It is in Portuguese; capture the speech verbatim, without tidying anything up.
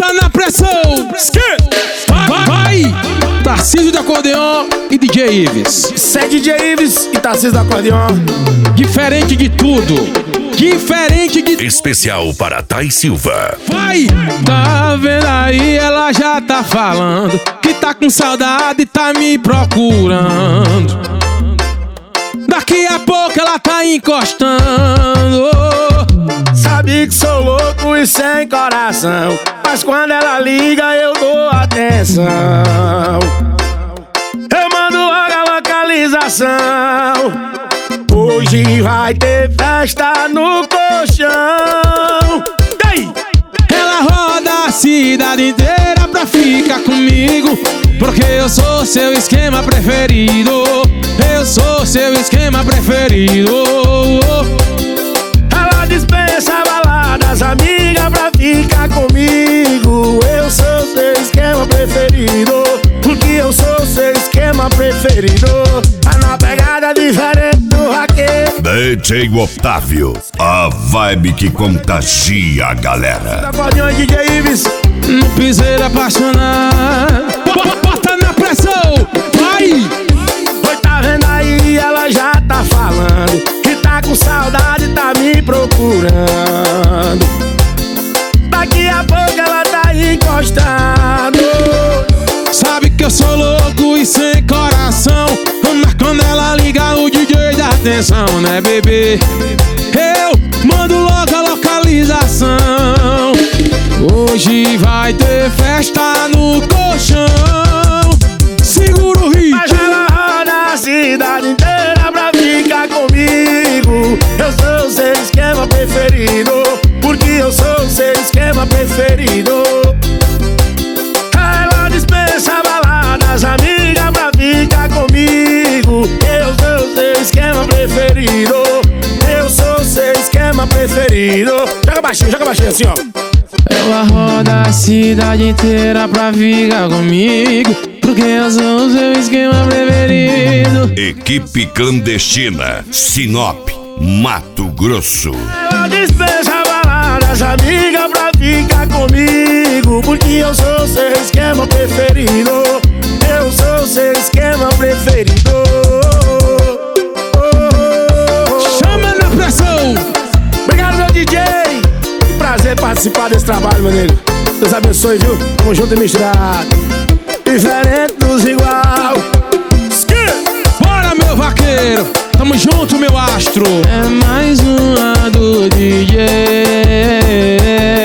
Bota na pressão. Vai, vai. Tarcísio do acordeon e D J Ives. Cê é D J Ives e Tarcísio do acordeon. Diferente de tudo. Diferente de... Especial para Thay Silva. Vai! Tá vendo aí, ela já tá falando que tá com saudade e tá me procurando. Daqui a pouco ela tá encostando. Sabe que sou louco e sem coração, mas quando ela liga eu dou atenção. Eu mando logo a localização. Hoje vai ter festa no colchão. Ei! Ela roda a cidade inteira pra ficar comigo, porque eu sou seu esquema preferido. Eu sou seu esquema preferido. Ela dispensa baladas, amiga, pra ficar comigo. Eu sou seu esquema preferido, porque eu sou seu esquema preferido. Tá na pegada diferente do vaqueiro. D J Otávio, a vibe que contagia a galera. Acordeon e D J Ives. No piseiro apaixonado. Bota na pressão. Vai! Oi, tá vendo aí, ela já tá falando que tá com saudade, tá me procurando. Daqui a pouco ela tá encostando. Sabe que eu sou louco e sem coração, mas quando ela liga o D J dá atenção, né, bebê? Eu mando logo a localização. Hoje vai ter festa no colchão. Segura o ritmo. Mas ela roda a cidade inteira pra ficar comigo. Eu sou seu esquema preferido, porque eu sou seu esquema preferido. Ela dispensa baladas, amiga, pra ficar comigo. Eu sou seu esquema preferido. Eu sou seu esquema preferido. Joga baixinho, joga baixinho assim, ó. Ela roda a cidade inteira pra ficar comigo, porque eu sou o seu esquema preferido. Equipe clandestina, Sinop, Mato Grosso. Ela dispensa baladas, amiga, pra ficar comigo, porque eu sou seu esquema preferido. Eu sou seu esquema preferido. Chama na pressão. Obrigado, meu D J. Que prazer participar desse trabalho, meu nego. Deus abençoe, viu? Tamo junto e misturado. Diferente dos igual. Bora, meu vaqueiro. Tamo junto, meu astro. É mais uma do D J.